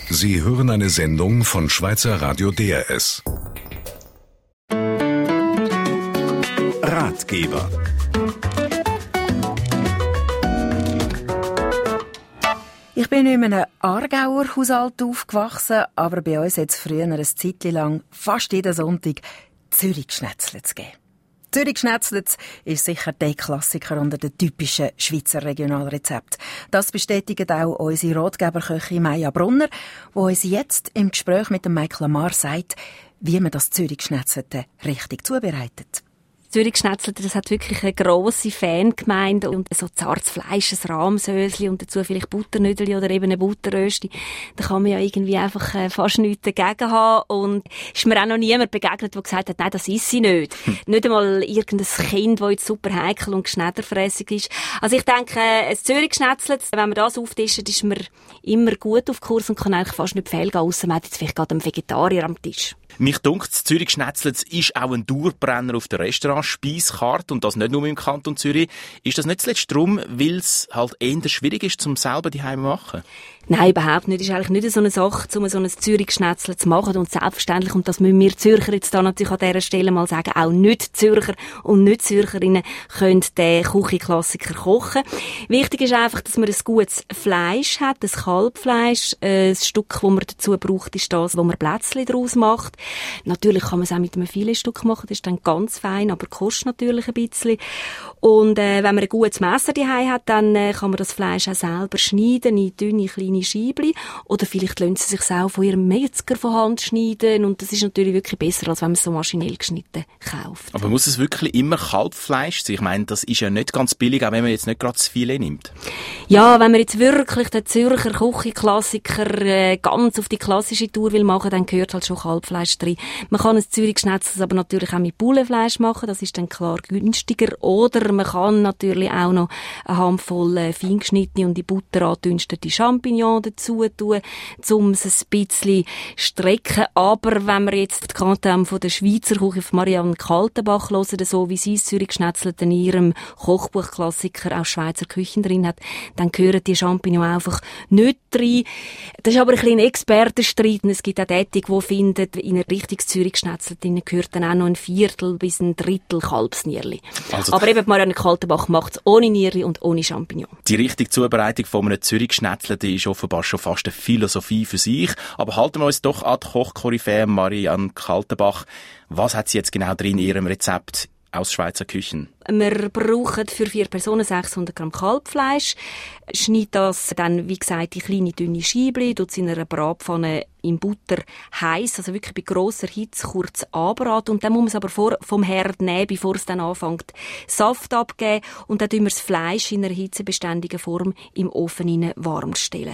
Sie hören eine Sendung von Schweizer Radio DRS. Ratgeber. Ich bin in einem Aargauer Haushalt aufgewachsen, aber bei uns hat es früher eine Zeit lang fast jeden Sonntag Zürich-Schnetzlets gegeben. Zürich-Schnetzlets ist sicher der Klassiker unter den typischen Schweizer Regionalrezepten. Das bestätigt auch unsere Ratgeberköchin Maja Brunner, die uns jetzt im Gespräch mit dem Mike Lamar sagt, wie man das Zürich-Schnetzelte richtig zubereitet. Zürich-Schnetzelte, das hat wirklich eine grosse Fangemeinde und so zartes Fleisch, ein Rahmsösli und dazu vielleicht Butternüdeli oder eben eine Butterrösti. Da kann man ja irgendwie einfach fast nichts dagegen haben und ist mir auch noch niemand begegnet, der gesagt hat, nein, das isst sie nicht. Nicht einmal irgendein Kind, das jetzt super heikel und geschnetterfrässig ist. Also ich denke, ein Zürich-Schnetzelt, wenn man das auftischen, ist man immer gut auf Kurs und kann eigentlich fast nicht fehlgehen, ausser man hat jetzt vielleicht gerade einen Vegetarier am Tisch. Mich dunkt, das Zürich-Schnetzlets ist auch ein Dauerbrenner auf der Restaurant-Speiskarte und das nicht nur im Kanton Zürich. Ist das nicht zuletzt darum, weil es halt eher schwierig ist, zum selber daheim zu machen? Nein, überhaupt nicht. Das ist eigentlich nicht so eine Sache, um so ein Zürich-Schnetzle zu machen. Und selbstverständlich, und das müssen wir Zürcher jetzt da natürlich an dieser Stelle mal sagen, auch Nicht-Zürcher und Nicht-Zürcherinnen können den Küchenklassiker kochen. Wichtig ist einfach, dass man ein gutes Fleisch hat, ein Kalbfleisch. Das Stück, das man dazu braucht, ist das, wo man Plätzchen daraus macht. Natürlich kann man es auch mit einem Filetstück machen, das ist dann ganz fein, aber kostet natürlich ein bisschen. Und wenn man ein gutes Messer daheim hat, dann kann man das Fleisch auch selber schneiden in dünne, kleine Scheibchen. Oder vielleicht lassen sie sich auch von ihrem Metzger von Hand schneiden. Und das ist natürlich wirklich besser, als wenn man es so maschinell geschnitten kauft. Aber muss es wirklich immer Kalbfleisch sein? Ich meine, das ist ja nicht ganz billig, auch wenn man jetzt nicht gerade das Filet nimmt. Ja, wenn man jetzt wirklich den Zürcher Küchenklassiker ganz auf die klassische Tour will machen, dann gehört halt schon Kalbfleisch drin. Man kann ein Zürich-Schnetzlets aber natürlich auch mit Bullenfleisch machen, das ist dann klar günstiger. Oder man kann natürlich auch noch eine Handvoll fein geschnittene und in Butter angedünstete Champignons dazu tun, um es ein bisschen strecken. Aber wenn wir jetzt die Kanten von der Schweizer Küche von Marianne Kaltenbach hören, so wie sie das Zürich-Schnetzlets in ihrem Kochbuchklassiker aus Schweizer Küchen drin hat, dann gehören die Champignons einfach nicht rein. Das ist aber ein bisschen ein Expertenstreit. Es gibt auch die finden, in ein richtiges Zürich-Schnetzlets gehört dann auch noch ein Viertel bis ein Drittel Kalbsnierli. Also, aber eben Marianne Kaltenbach macht es ohne Nierli und ohne Champignon. Die richtige Zubereitung von einem Zürich-Schnetzlets ist offenbar schon fast eine Philosophie für sich. Aber halten wir uns doch an die Koch-Koryphäe Marianne Kaltenbach. Was hat sie jetzt genau drin in ihrem Rezept aus Schweizer Küchen? Wir brauchen für 4 Personen 600 Gramm Kalbfleisch. Schneidet das dann, wie gesagt, in kleine, dünne Scheibchen, tut es in einer Bratpfanne in Butter heiß, also wirklich bei grosser Hitze kurz anbraten. Und dann muss man es aber vom Herd nehmen, bevor es dann anfängt, Saft abgeben. Und dann tun wir das Fleisch in einer hitzebeständigen Form im Ofen warm stellen.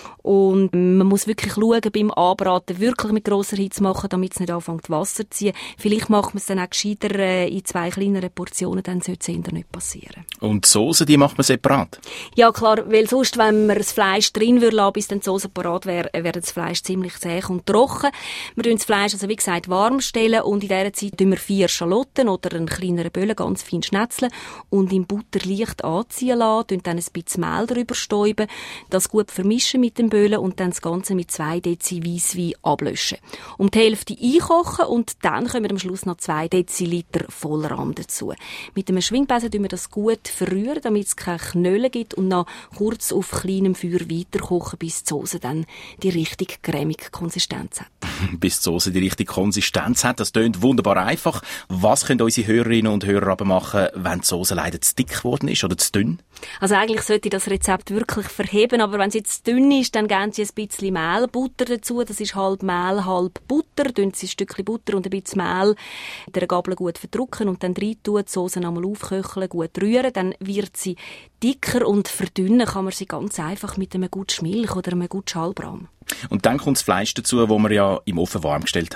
Und man muss wirklich schauen, beim Anbraten wirklich mit grosser Hitze machen, damit es nicht anfängt Wasser zu ziehen. Vielleicht macht man es dann auch gescheiter in 2 kleineren Portionen, dann sollte es eher nicht passieren. Und die Soße, die macht man separat? Ja klar, weil sonst, wenn man das Fleisch drin lassen, bis dann die Soße parat wäre, wäre das Fleisch ziemlich zäh und trocken. Wir tun das Fleisch, also wie gesagt, warm stellen und in dieser Zeit tun wir 4 Schalotten oder einen kleineren Böllen ganz fein schnetzeln und in Butter leicht anziehen lassen, tun dann ein bisschen Mehl drüber stäuben, das gut vermischen mit dem Böllen und dann das Ganze mit 2 Dezi Weisswein ablöschen. Um die Hälfte einkochen und dann kommen am Schluss noch 2 Deziliter Vollrahm dazu. Mit einem Schwingbesen tun wir das gut verrühren, damit es keine Knölle gibt und noch kurz auf kleinem Feuer weiterkochen, bis die Soße dann die richtig cremige Konsistenz hat. Bis die Soße die richtige Konsistenz hat. Das tönt wunderbar einfach. Was können unsere Hörerinnen und Hörer aber machen, wenn die Soße leider zu dick geworden ist oder zu dünn? Also eigentlich sollte das Rezept wirklich verheben, aber wenn es jetzt dünn ist, dann geben Sie ein bisschen Mehlbutter dazu. Das ist halb Mehl, halb Butter. Tun Sie ein Stückchen Butter und ein bisschen Mehl mit einer Gabel gut verdrücken und dann rein tun, die Soße einmal aufköcheln, gut rühren. Dann wird sie dicker und verdünnen kann man sie ganz einfach mit einem guten Milch oder einem guten Schalbraten. Und dann kommt das Fleisch dazu, das wir ja im Ofen warm gestellt haben.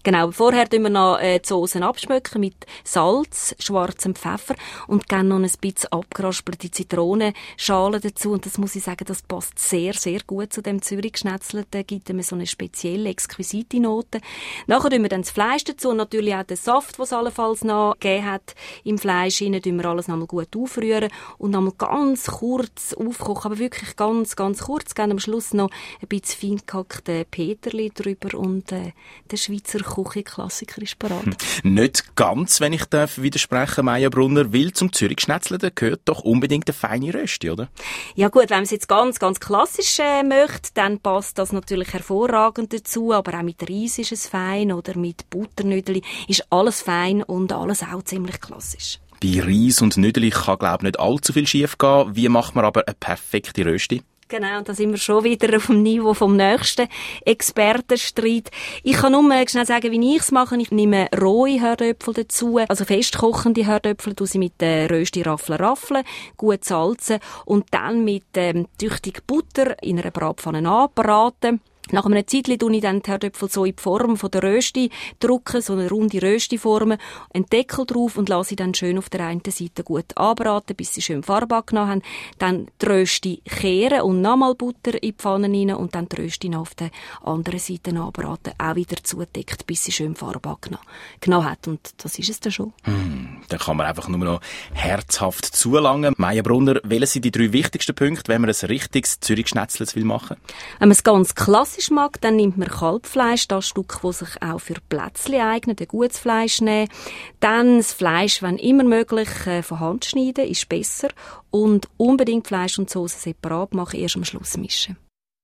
Genau, vorher tun wir noch die Soßen abschmecken mit Salz, schwarzem Pfeffer und dann noch ein bisschen abgeraspelte Zitronenschalen dazu. Und das muss ich sagen, das passt sehr, sehr gut zu dem Zürich-Geschnetzelten. Gibt ihm so eine spezielle, exquisite Note. Nachher tun wir dann das Fleisch dazu und natürlich auch den Saft, den es allenfalls noch gegeben hat im Fleisch. Tun wir alles nochmal gut aufrühren und nochmal ganz kurz aufkochen, aber wirklich ganz, ganz kurz. Gerne am Schluss noch ein bisschen fein gehackte Peterli drüber und der Schweizer Küchenklassiker ist parat. Nicht ganz, wenn ich darf widersprechen, Maja Brunner, weil zum Zürich-Geschnetzelten gehört doch unbedingt eine feine Rösti, oder? Ja gut, wenn man es jetzt ganz, ganz klassisch möchte, dann passt das natürlich hervorragend dazu, aber auch mit Reis ist es fein oder mit Butternüdeli ist alles fein und alles auch ziemlich klassisch. Bei Reis und Nüdeli kann, glaube ich, nicht allzu viel schief gehen. Wie macht man aber eine perfekte Rösti? Genau, und da sind wir schon wieder auf dem Niveau vom nächsten Expertenstreit. Ich kann nur schnell sagen, wie ich es mache. Ich nehme rohe Herdöpfel dazu, also festkochende Herdöpfel, tue sie mit Rösti-Raffeln raffeln, gut salzen und dann mit tüchtig Butter in einer Bratpfanne anbraten. Nach einer Zeit tue ich dann die Herdöpfel so in die Form von der Rösti drücken, so eine runde Rösti-Form, einen Deckel drauf und lasse sie dann schön auf der einen Seite gut anbraten, bis sie schön Farbe angenommen haben. Dann die Rösti kehren und nochmal Butter in die Pfanne rein und dann die Rösti noch auf der anderen Seite anbraten, auch wieder zudeckt, bis sie schön Farbe angenommen hat. Und das ist es dann schon. Dann kann man einfach nur noch herzhaft zulangen. Maja Brunner, welche sind die 3 wichtigsten Punkte, wenn man ein richtiges Zürich-Schnetzlets will? Wenn man es ganz klassisch mag, dann nimmt man Kalbfleisch, das Stück, das sich auch für Plätzchen eignet, ein gutes Fleisch nehmen. Dann das Fleisch, wenn immer möglich, von Hand schneiden, ist besser. Und unbedingt Fleisch und Soße separat machen, erst am Schluss mischen.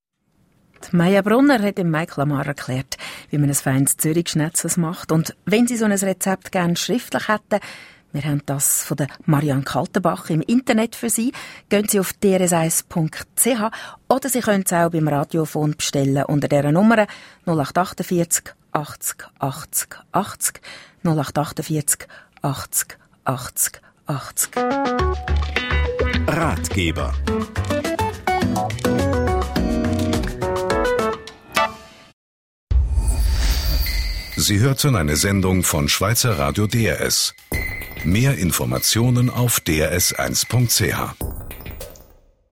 Die Maja Brunner hat dem Mike Lamar erklärt, wie man ein feines Zürich-Schnetzles macht. Und wenn Sie so ein Rezept gerne schriftlich hätten, wir haben das von der Marianne Kaltenbach im Internet für Sie. Gehen Sie auf drs1.ch oder Sie können es auch beim Radiofon bestellen unter dieser Nummer 0848 80 80 80 0848 80 80 80. Ratgeber. Sie hörten eine Sendung von Schweizer Radio DRS. Mehr Informationen auf drs1.ch.